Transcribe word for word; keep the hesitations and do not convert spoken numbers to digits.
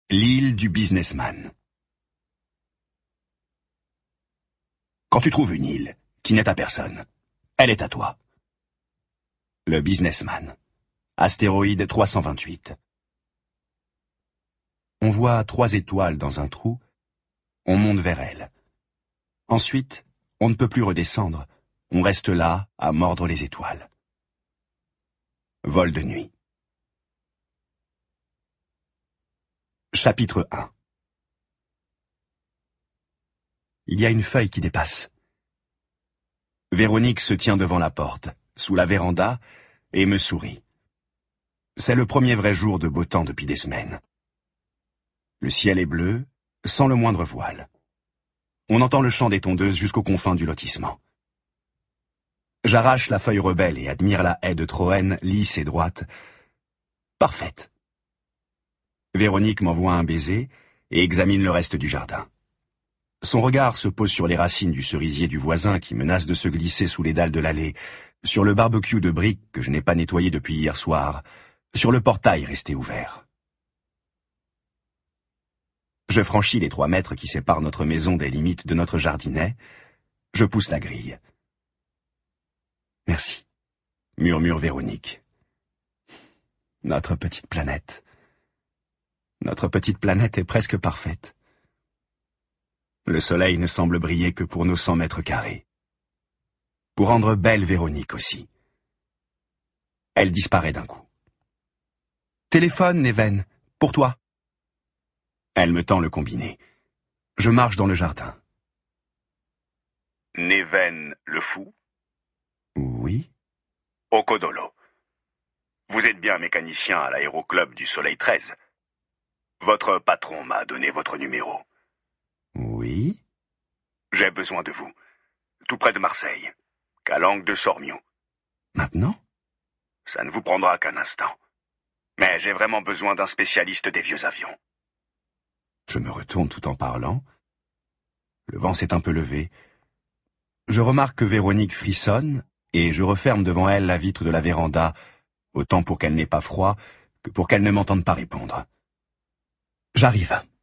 L'île du businessman. Quand tu trouves une île qui n'est à personne, elle est à toi. Le businessman. Astéroïde trois cent vingt-huit. On voit trois étoiles dans un trou, on monte vers elles. Ensuite, on ne peut plus redescendre, on reste là à mordre les étoiles. Vol de nuit. Chapitre un. Il y a une feuille qui dépasse. Véronique se tient devant la porte, sous la véranda, et me sourit. C'est le premier vrai jour de beau temps depuis des semaines. Le ciel est bleu, sans le moindre voile. On entend le chant des tondeuses jusqu'aux confins du lotissement. J'arrache la feuille rebelle et admire la haie de Troène, lisse et droite. Parfaite. Véronique m'envoie un baiser et examine le reste du jardin. Son regard se pose sur les racines du cerisier du voisin qui menace de se glisser sous les dalles de l'allée, sur le barbecue de briques que je n'ai pas nettoyé depuis hier soir, sur le portail resté ouvert. Je franchis les trois mètres qui séparent notre maison des limites de notre jardinet. Je pousse la grille. Merci, murmure Véronique. Notre petite planète. Notre petite planète est presque parfaite. Le soleil ne semble briller que pour nos cent mètres carrés. Pour rendre belle Véronique aussi. Elle disparaît d'un coup. Téléphone, Neven, pour toi. Elle me tend le combiné. Je marche dans le jardin. Neven le fou? Oui. Okodolo. Vous êtes bien mécanicien à l'aéroclub du Soleil treize. Votre patron m'a donné votre numéro. Oui. J'ai besoin de vous. Tout près de Marseille. Calanque de Sormiou. Maintenant? Ça ne vous prendra qu'un instant. Mais j'ai vraiment besoin d'un spécialiste des vieux avions. Je me retourne tout en parlant. Le vent s'est un peu levé. Je remarque que Véronique frissonne et je referme devant elle la vitre de la véranda, autant pour qu'elle n'ait pas froid que pour qu'elle ne m'entende pas répondre. J'arrive.